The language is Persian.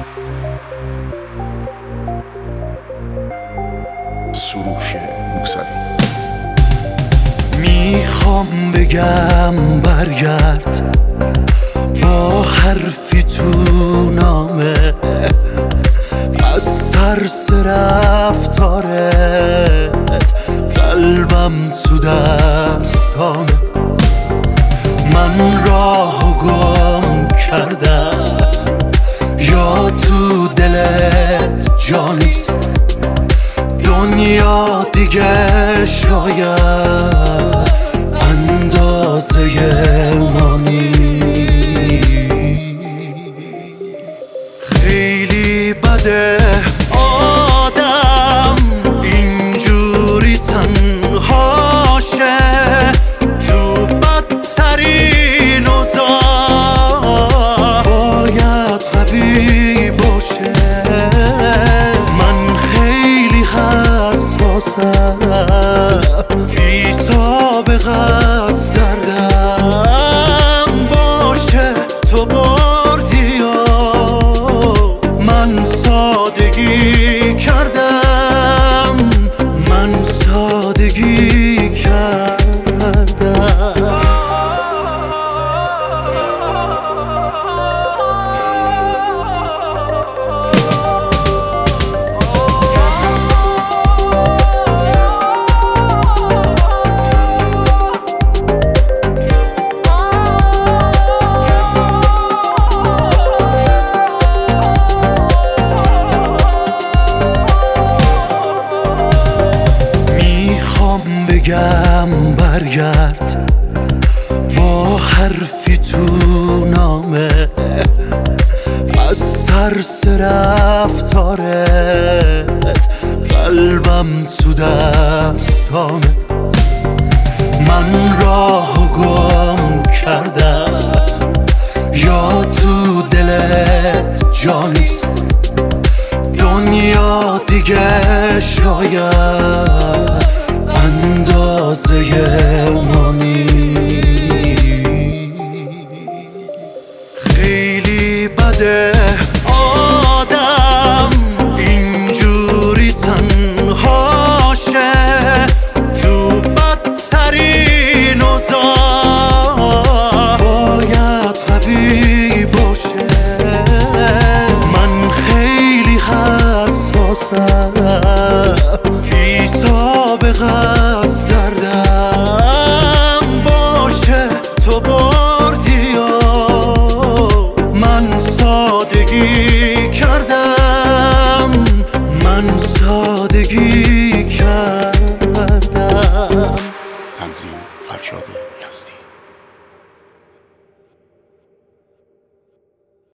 سروش موسوی. میخوام بگم برگرد با حرفی تو نامه، از سرس رفتارت قلبم تو دستانه. من راهو گم کردم یا تو دلت جا نیست، دنیا دیگه شاید اندازه ما نیست. خیلی بده آدم اینجوری تنهاشه، تو بدترین اوضاع باید قوی باشه. من خیلی حساسم، بی سابقه از دردم باشه تو بردی و من سادگی کردم، من سادگی کردم. بگم برگرد با حرفی تو نامه، از سرس رفتارت قلبم تو دستانه. من راهو گم کردم یا تو دلت جا نیست، دنیا دیگه شاید اندازه ما نیست. خیلی بده آدم اینجوری تنهاشه، تو بدترین اوضاع باید قوی باشه. من خیلی حساسم، بی سابقه از دردم باشه تو بردی و من سادگی کردم، من سادگی کردم. تنظیم فرشاد یزدی.